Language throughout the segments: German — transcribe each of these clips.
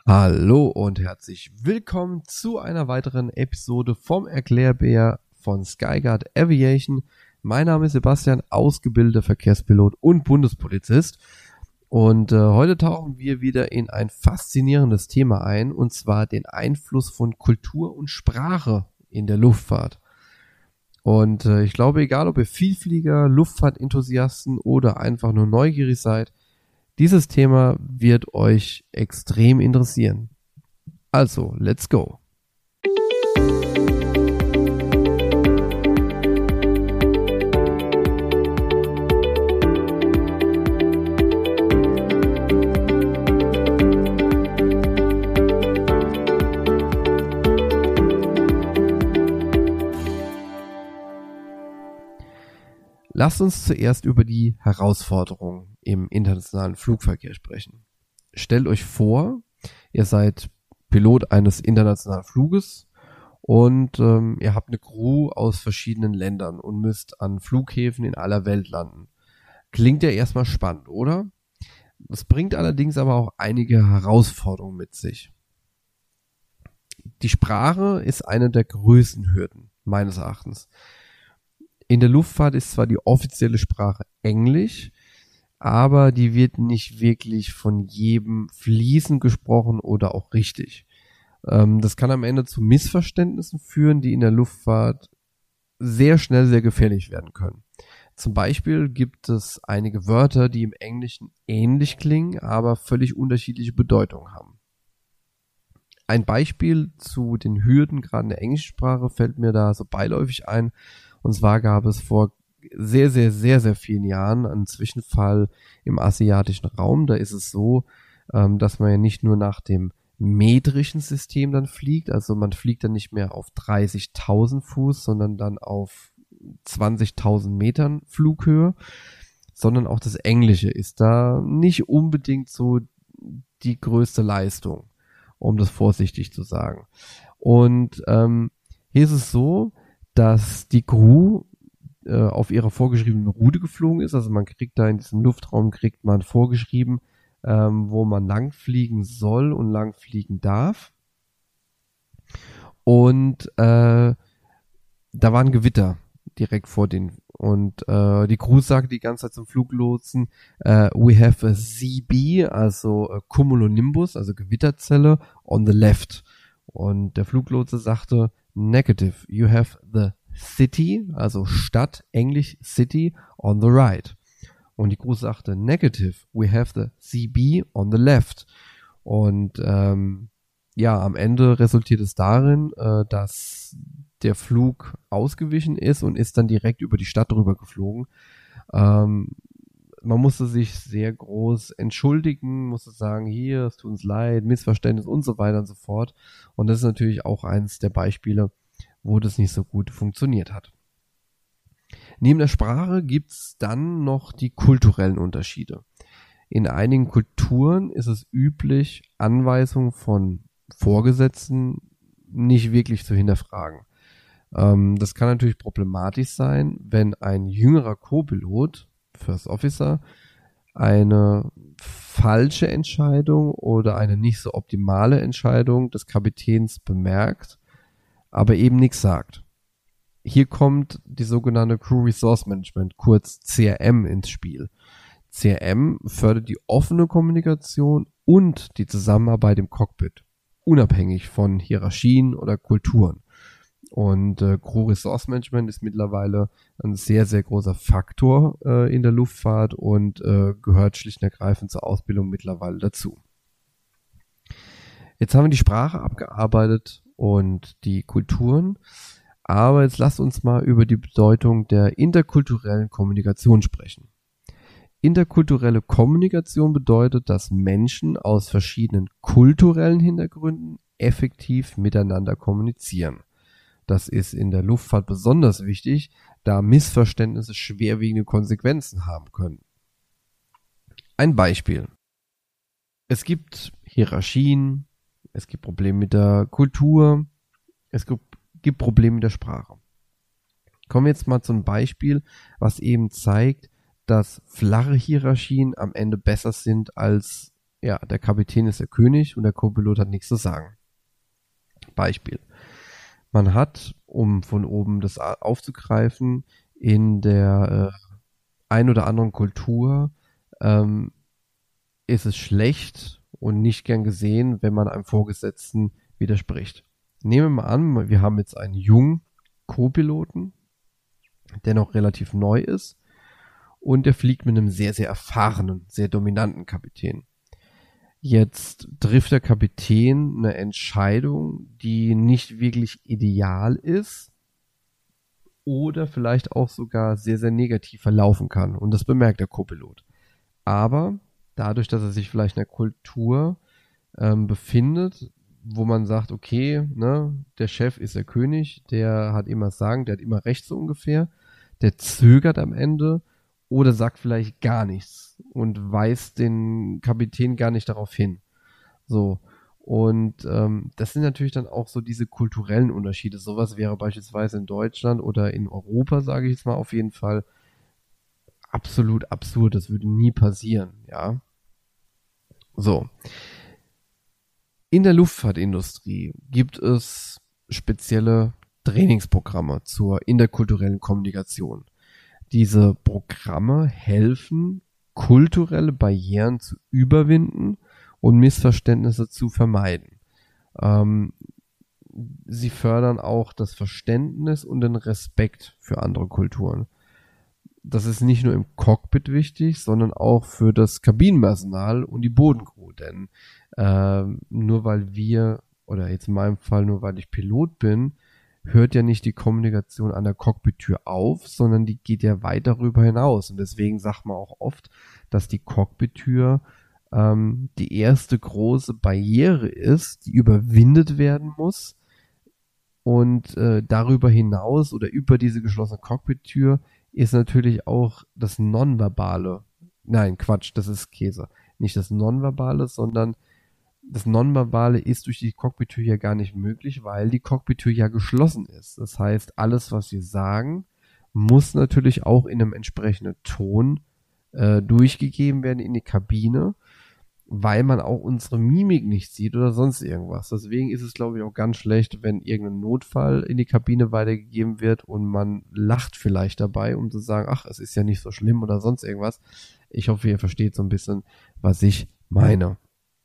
Hallo und herzlich willkommen zu einer weiteren Episode vom Erklärbär von Skyguard Aviation. Mein Name ist Sebastian, ausgebildeter Verkehrspilot und Bundespolizist. Und heute tauchen wir wieder in ein faszinierendes Thema ein, und zwar den Einfluss von Kultur und Sprache in der Luftfahrt. Und ich glaube, egal ob ihr Vielflieger, Luftfahrtenthusiasten oder einfach nur neugierig seid, dieses Thema wird euch extrem interessieren. Also, let's go! Lasst uns zuerst über die Herausforderungen im internationalen Flugverkehr sprechen. Stellt euch vor, ihr seid Pilot eines internationalen Fluges und ihr habt eine Crew aus verschiedenen Ländern und müsst an Flughäfen in aller Welt landen. Klingt ja erstmal spannend, oder? Das bringt allerdings aber auch einige Herausforderungen mit sich. Die Sprache ist eine der größten Hürden, meines Erachtens. In der Luftfahrt ist zwar die offizielle Sprache Englisch, aber die wird nicht wirklich von jedem fließend gesprochen oder auch richtig. Das kann am Ende zu Missverständnissen führen, die in der Luftfahrt sehr schnell sehr gefährlich werden können. Zum Beispiel gibt es einige Wörter, die im Englischen ähnlich klingen, aber völlig unterschiedliche Bedeutungen haben. Ein Beispiel zu den Hürden gerade in der englischen Sprache fällt mir da so beiläufig ein. Und zwar gab es vor sehr vielen Jahren einen Zwischenfall im asiatischen Raum. Da ist es so, dass man ja nicht nur nach dem metrischen System dann fliegt, also man fliegt dann nicht mehr auf 30.000 Fuß, sondern dann auf 20.000 Metern Flughöhe, sondern auch das Englische ist da nicht unbedingt so die größte Leistung, um das vorsichtig zu sagen. Und hier ist es so, dass die Crew auf ihrer vorgeschriebenen Route geflogen ist. Also man kriegt da in diesem Luftraum, kriegt man vorgeschrieben, wo man lang fliegen soll und lang fliegen darf. Und da war ein Gewitter direkt vor den. Und die Crew sagte die ganze Zeit zum Fluglotsen, we have a CB, also Cumulonimbus, also Gewitterzelle, on the left. Und der Fluglotse sagte, negative, you have the city, also Stadt, Englisch City, on the right. Und die Crew sagte, negative, we have the CB on the left. Und am Ende resultiert es darin, dass der Flug ausgewichen ist und ist dann direkt über die Stadt drüber geflogen. Man musste sich sehr groß entschuldigen, musste sagen, hier, es tut uns leid, Missverständnis und so weiter und so fort. Und das ist natürlich auch eines der Beispiele, wo das nicht so gut funktioniert hat. Neben der Sprache gibt's dann noch die kulturellen Unterschiede. In einigen Kulturen ist es üblich, Anweisungen von Vorgesetzten nicht wirklich zu hinterfragen. Das kann natürlich problematisch sein, wenn ein jüngerer Co-Pilot, First Officer, eine falsche Entscheidung oder eine nicht so optimale Entscheidung des Kapitäns bemerkt, aber eben nichts sagt. Hier kommt die sogenannte Crew Resource Management, kurz CRM, ins Spiel. CRM fördert die offene Kommunikation und die Zusammenarbeit im Cockpit, unabhängig von Hierarchien oder Kulturen. Und Crew Resource Management ist mittlerweile ein sehr großer Faktor in der Luftfahrt und gehört schlicht und ergreifend zur Ausbildung mittlerweile dazu. Jetzt haben wir die Sprache abgearbeitet und die Kulturen, aber jetzt lasst uns mal über die Bedeutung der interkulturellen Kommunikation sprechen. Interkulturelle Kommunikation bedeutet, dass Menschen aus verschiedenen kulturellen Hintergründen effektiv miteinander kommunizieren. Das ist in der Luftfahrt besonders wichtig, da Missverständnisse schwerwiegende Konsequenzen haben können. Ein Beispiel. Es gibt Hierarchien, es gibt Probleme mit der Kultur, es gibt Probleme mit der Sprache. Kommen wir jetzt mal zu einem Beispiel, was eben zeigt, dass flache Hierarchien am Ende besser sind als ja, der Kapitän ist der König und der Co-Pilot hat nichts zu sagen. Beispiel. Man hat, um von oben das aufzugreifen, in der ein oder anderen Kultur ist es schlecht und nicht gern gesehen, wenn man einem Vorgesetzten widerspricht. Nehmen wir mal an, wir haben jetzt einen jungen Co-Piloten, der noch relativ neu ist und der fliegt mit einem sehr, sehr erfahrenen, sehr dominanten Kapitän. Jetzt trifft der Kapitän eine Entscheidung, die nicht wirklich ideal ist oder vielleicht auch sogar sehr, sehr negativ verlaufen kann. Und das bemerkt der Co-Pilot. Aber dadurch, dass er sich vielleicht in einer Kultur befindet, wo man sagt, okay, ne, der Chef ist der König, der hat immer das Sagen, der hat immer Recht so ungefähr, der zögert am Ende oder sagt vielleicht gar nichts und weist den Kapitän gar nicht darauf hin. So. Und das sind natürlich dann auch so diese kulturellen Unterschiede. Sowas wäre beispielsweise in Deutschland oder in Europa, sage ich jetzt mal auf jeden Fall, absolut absurd. Das würde nie passieren, ja. So. In der Luftfahrtindustrie gibt es spezielle Trainingsprogramme zur interkulturellen Kommunikation. Diese Programme helfen, kulturelle Barrieren zu überwinden und Missverständnisse zu vermeiden. Sie fördern auch das Verständnis und den Respekt für andere Kulturen. Das ist nicht nur im Cockpit wichtig, sondern auch für das Kabinenpersonal und die Bodencrew. Denn nur weil wir, oder jetzt in meinem Fall nur weil ich Pilot bin, hört ja nicht die Kommunikation an der Cockpit-Tür auf, sondern die geht ja weit darüber hinaus. Und deswegen sagt man auch oft, dass die Cockpit-Tür die erste große Barriere ist, die überwindet werden muss. Und darüber hinaus oder über diese geschlossene Cockpit-Tür ist natürlich auch das Nonverbale. Nein, Quatsch, das ist Käse. Nicht das Nonverbale, sondern das Nonverbale ist durch die Cockpit-Tür ja gar nicht möglich, weil die Cockpit-Tür ja geschlossen ist. Das heißt, alles, was wir sagen, muss natürlich auch in einem entsprechenden Ton durchgegeben werden in die Kabine, weil man auch unsere Mimik nicht sieht oder sonst irgendwas. Deswegen ist es, glaube ich, auch ganz schlecht, wenn irgendein Notfall in die Kabine weitergegeben wird und man lacht vielleicht dabei, um zu sagen, ach, es ist ja nicht so schlimm oder sonst irgendwas. Ich hoffe, ihr versteht so ein bisschen, was ich meine.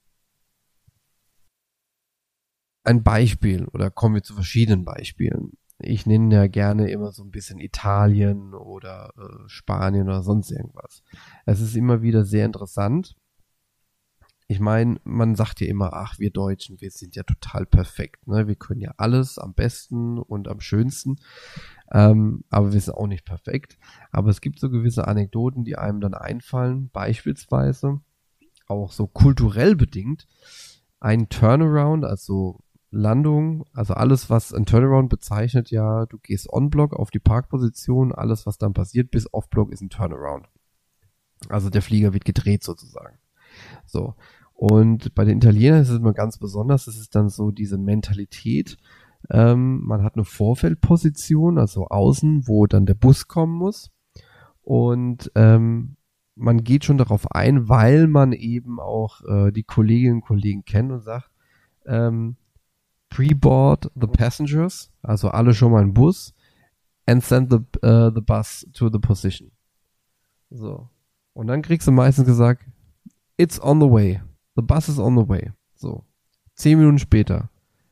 Ein Beispiel, oder kommen wir zu verschiedenen Beispielen. Ich nenne ja gerne immer so ein bisschen Italien oder Spanien oder sonst irgendwas. Es ist immer wieder sehr interessant. Ich meine, man sagt ja immer, ach, wir Deutschen, wir sind ja total perfekt, ne? Wir können ja alles am besten und am schönsten, aber wir sind auch nicht perfekt. Aber es gibt so gewisse Anekdoten, die einem dann einfallen, beispielsweise auch so kulturell bedingt, ein Turnaround, also Landung, also alles, was ein Turnaround bezeichnet, ja, du gehst on-block auf die Parkposition, alles, was dann passiert bis off-block, ist ein Turnaround. Also der Flieger wird gedreht sozusagen. So. Und bei den Italienern ist es immer ganz besonders, es ist dann so diese Mentalität, man hat eine Vorfeldposition, also außen, wo dann der Bus kommen muss und man geht schon darauf ein, weil man eben auch die Kolleginnen und Kollegen kennt und sagt, pre-board the passengers, also alle schon mal im Bus and send the bus to the position. So. Und dann kriegst du meistens gesagt, it's on the way. The bus is on the way. So. 10 Minuten später.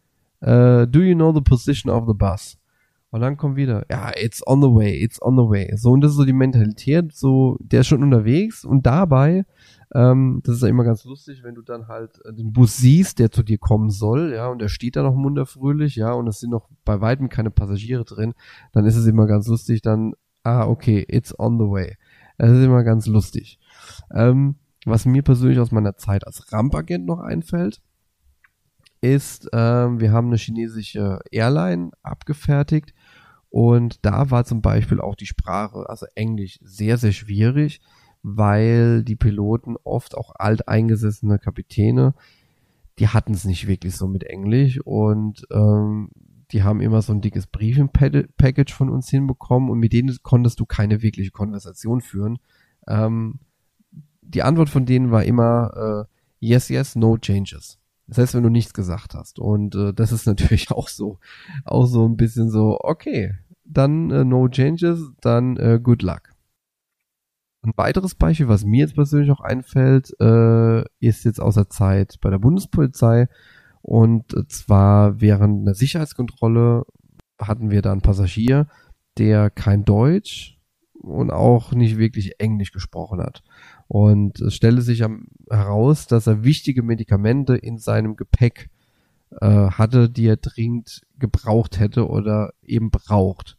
Do you know the position of the bus? Und dann kommt wieder, ja, it's on the way, it's on the way. So, und das ist so die Mentalität, so, der ist schon unterwegs und dabei, das ist ja immer ganz lustig, wenn du dann halt den Bus siehst, der zu dir kommen soll, ja, und der steht da noch munterfröhlich, ja, und es sind noch bei weitem keine Passagiere drin, dann ist es immer ganz lustig, dann, okay, it's on the way. Das ist immer ganz lustig. Was mir persönlich aus meiner Zeit als Rampagent noch einfällt, ist, wir haben eine chinesische Airline abgefertigt und da war zum Beispiel auch die Sprache, also Englisch, sehr, sehr schwierig, weil die Piloten oft auch alteingesessene Kapitäne, die hatten es nicht wirklich so mit Englisch und die haben immer so ein dickes Briefing-Package von uns hinbekommen und mit denen konntest du keine wirkliche Konversation führen. Die Antwort von denen war immer, yes, yes, no changes. Das heißt, wenn du nichts gesagt hast. Und das ist natürlich auch so ein bisschen so, okay, dann no changes, dann good luck. Ein weiteres Beispiel, was mir jetzt persönlich auch einfällt, ist jetzt aus der Zeit bei der Bundespolizei. Und zwar während einer Sicherheitskontrolle hatten wir da einen Passagier, der kein Deutsch und auch nicht wirklich Englisch gesprochen hat. Und es stellte sich heraus, dass er wichtige Medikamente in seinem Gepäck hatte, die er dringend gebraucht hätte oder eben braucht.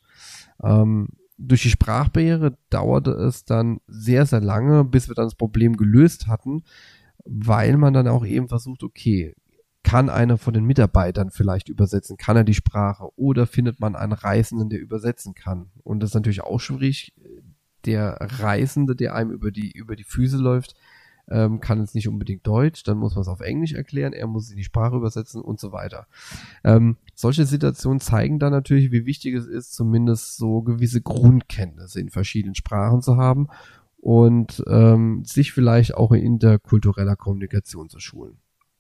Durch die Sprachbarriere dauerte es dann sehr, sehr lange, bis wir dann das Problem gelöst hatten, weil man dann auch eben versucht, okay, kann einer von den Mitarbeitern vielleicht übersetzen? Kann er die Sprache? Oder findet man einen Reisenden, der übersetzen kann? Und das ist natürlich auch schwierig. Der Reisende, der einem über die Füße läuft, kann jetzt nicht unbedingt Deutsch, dann muss man es auf Englisch erklären, er muss die Sprache übersetzen und so weiter. Solche Situationen zeigen dann natürlich, wie wichtig es ist, zumindest so gewisse Grundkenntnisse in verschiedenen Sprachen zu haben und sich vielleicht auch in interkultureller Kommunikation zu schulen.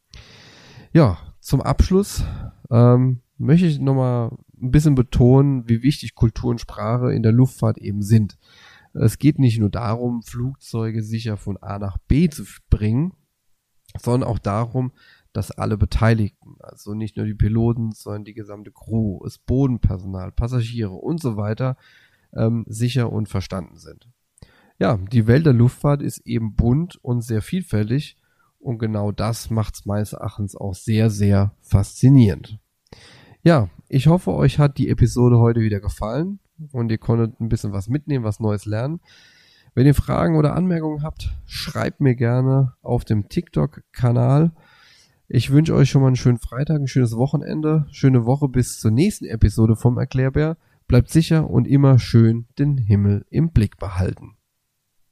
Ja, zum Abschluss möchte ich nochmal ein bisschen betonen, wie wichtig Kultur und Sprache in der Luftfahrt eben sind. Es geht nicht nur darum, Flugzeuge sicher von A nach B zu bringen, sondern auch darum, dass alle Beteiligten, also nicht nur die Piloten, sondern die gesamte Crew, das Bodenpersonal, Passagiere und so weiter, sicher und verstanden sind. Ja, die Welt der Luftfahrt ist eben bunt und sehr vielfältig und genau das macht es meines Erachtens auch sehr, sehr faszinierend. Ja, ich hoffe, euch hat die Episode heute wieder gefallen und ihr konntet ein bisschen was mitnehmen, was Neues lernen. Wenn ihr Fragen oder Anmerkungen habt, schreibt mir gerne auf dem TikTok-Kanal. Ich wünsche euch schon mal einen schönen Freitag, ein schönes Wochenende, schöne Woche bis zur nächsten Episode vom Erklärbär. Bleibt sicher und immer schön den Himmel im Blick behalten.